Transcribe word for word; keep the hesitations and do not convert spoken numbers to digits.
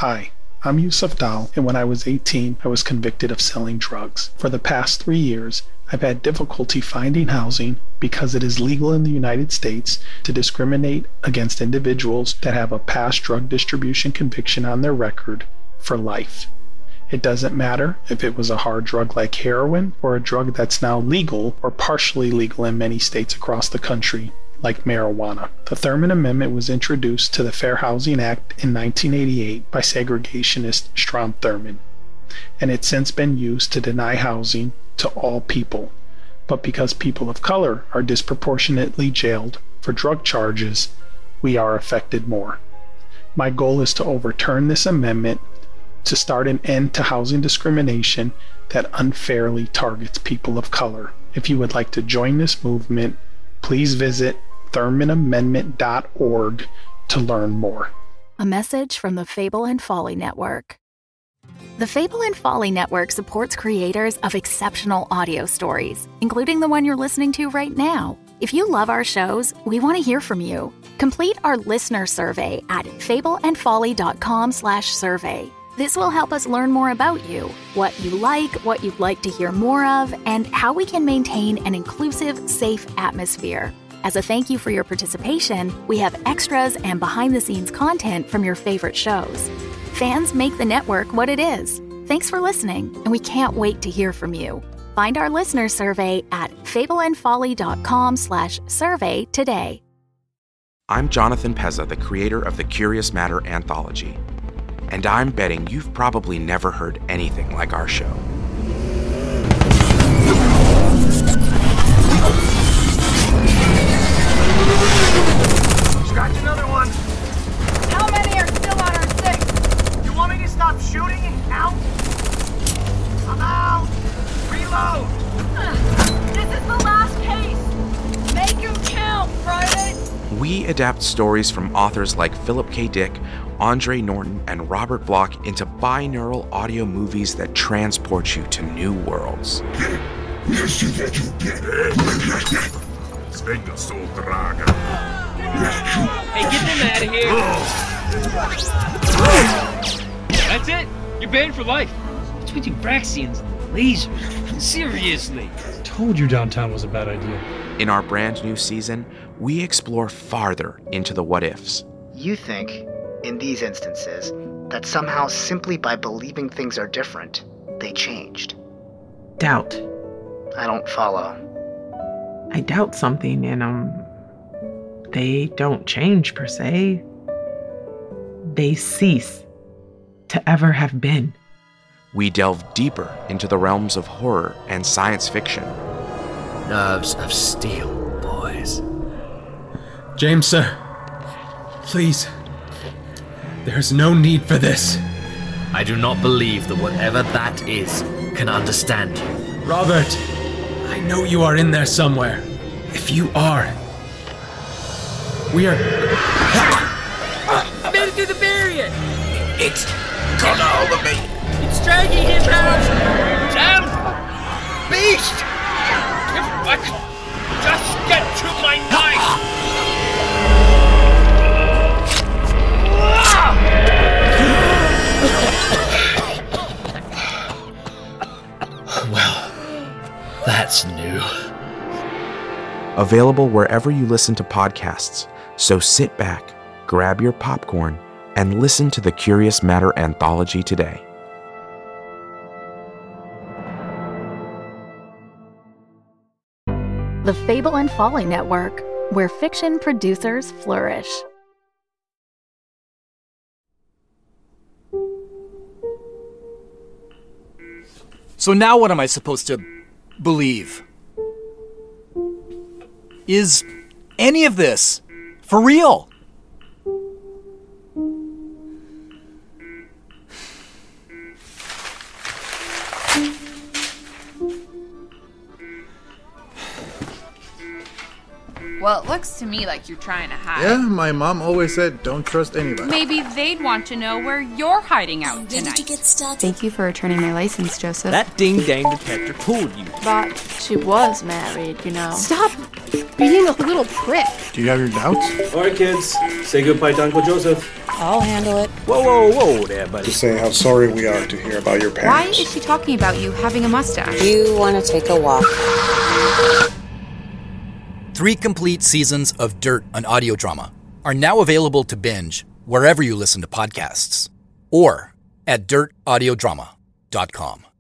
Hi, I'm Yusuf Dal, and when I was eighteen, I was convicted of selling drugs. For the past three years, I've had difficulty finding housing because it is legal in the United States to discriminate against individuals that have a past drug distribution conviction on their record for life. It doesn't matter if it was a hard drug like heroin or a drug that's now legal or partially legal in many states across the country, like marijuana. The Thurman Amendment was introduced to the Fair Housing Act in nineteen eighty-eight by segregationist Strom Thurmond, and it's since been used to deny housing to all people. But because people of color are disproportionately jailed for drug charges, we are affected more. My goal is to overturn this amendment to start an end to housing discrimination that unfairly targets people of color. If you would like to join this movement, please visit thurman amendment dot org to learn more. A message from the Fable and Folly Network. The Fable and Folly Network supports creators of exceptional audio stories, including the one you're listening to right now. If you love our shows, we want to hear from you. Complete our listener survey at fable and folly dot com slash survey. This will help us learn more about you, what you like, what you'd like to hear more of, and how we can maintain an inclusive, safe atmosphere. As a thank you for your participation, we have extras and behind-the-scenes content from your favorite shows. Fans make the network what it is. Thanks for listening, and we can't wait to hear from you. Find our listener survey at fable and folly dot com slash survey today. I'm Jonathan Pezza, the creator of the Curious Matter Anthology. And I'm betting you've probably never heard anything like our show. Scratch another one. How many are still on our six? You want me to stop shooting and count? I'm out. Reload. Uh, this is the last case. Make them count, Private. We adapt stories from authors like Philip K. Dick, Andre Norton, and Robert Bloch into binaural audio movies that transport you to new worlds. Hey, get them out of here! That's it? You're banned for life. What's with you Braxians and lasers? Seriously. Told you downtown was a bad idea. In our brand new season, we explore farther into the what-ifs. You think, in these instances, that somehow simply by believing things are different, they changed. Doubt. I don't follow. I doubt something and, um, they don't change per se. They cease to ever have been. We delve deeper into the realms of horror and science fiction. Nerves of steel, boys. James, sir. Please. There's no need for this. I do not believe that whatever that is can understand you. Robert, I know you are in there somewhere. If you are, we are... Made it through the barrier! It's got a hold of me. It's dragging him out! Damn! Beast! If I could just get to my knife! Well, that's new. Available wherever you listen to podcasts, so sit back, grab your popcorn, and listen to the Curious Matter Anthology today. The Fable and Folly Network, where fiction producers flourish. So now what am I supposed to believe? Is any of this for real? Well, it looks to me like you're trying to hide. Yeah, my mom always said don't trust anybody. Maybe they'd want to know where you're hiding out tonight. Thank you for returning my license, Joseph. That ding-dang detector fooled you. But she was married, you know. Stop being a little prick. Do you have your doubts? All right, kids. Say goodbye to Uncle Joseph. I'll handle it. Whoa, whoa, whoa there, buddy. To say how sorry we are to hear about your Why parents. is she talking about you having a mustache? You want to take a walk? Three complete seasons of Dirt, an audio drama, are now available to binge wherever you listen to podcasts or at dirt audio drama dot com.